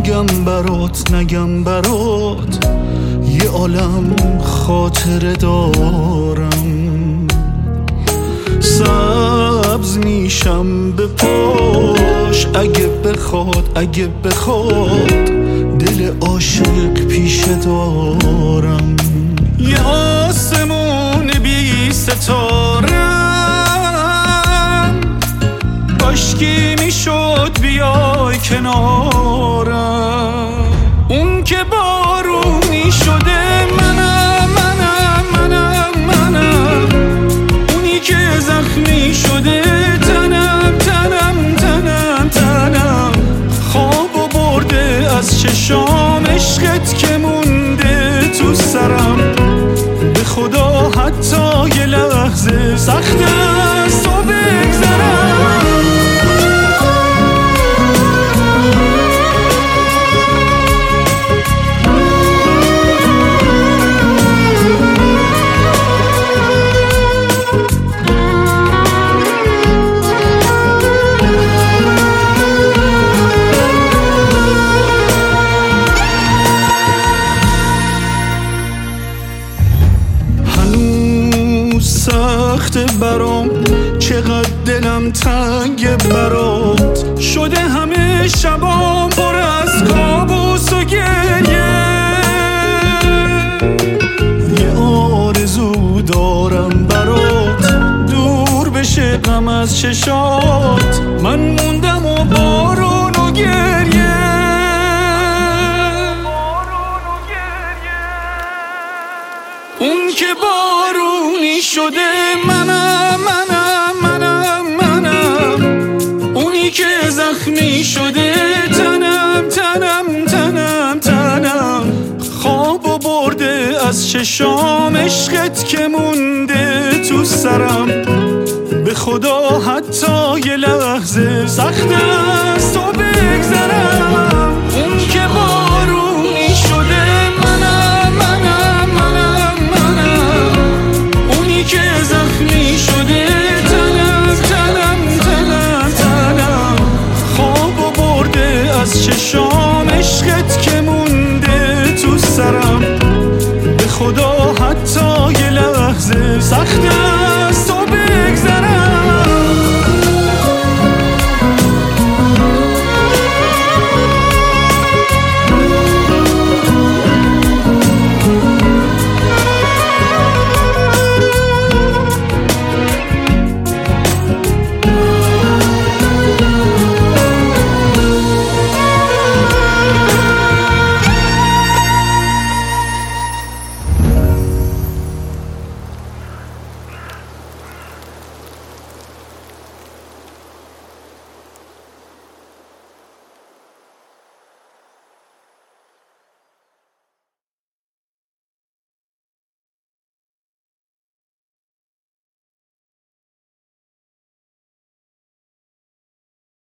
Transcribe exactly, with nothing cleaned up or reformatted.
بگم برات نگم برات، یه عالم خاطره دارم. سبز میشم به پاش اگه بخواد، اگه بخواد دل عاشق پیشه دارم. یه آسمون بی ستارم، کاشکی میشد بیای کنارم. اون که بارونی شده منم منم منم منم، اونی که زخمی شده تنم تنم تنم تنم. خواب و برده از چشام عشقت که مونده تو سرم. به خدا حتی یه لحظه سخت است تو بگذرم. سخت برام چقدر دلم تنگ برات شده، همه شبام پر از کابوس و گریه. یه آرزو دارم برات دور بشه غم از چشات، من موندم و بارون و گریه. اون که بارونی شده منم منم منم منم، اونی که زخمی شده تنم تنم تنم تنم. خواب و برده از چشام عشقت که مونده تو سرم. به خدا حتی یه لحظه سخت است تو بگذرم. اون که بارونی شده منم منم منم منم، اونی که زخمی شده تنم تنم تنم تنم. خواب و برده از چشام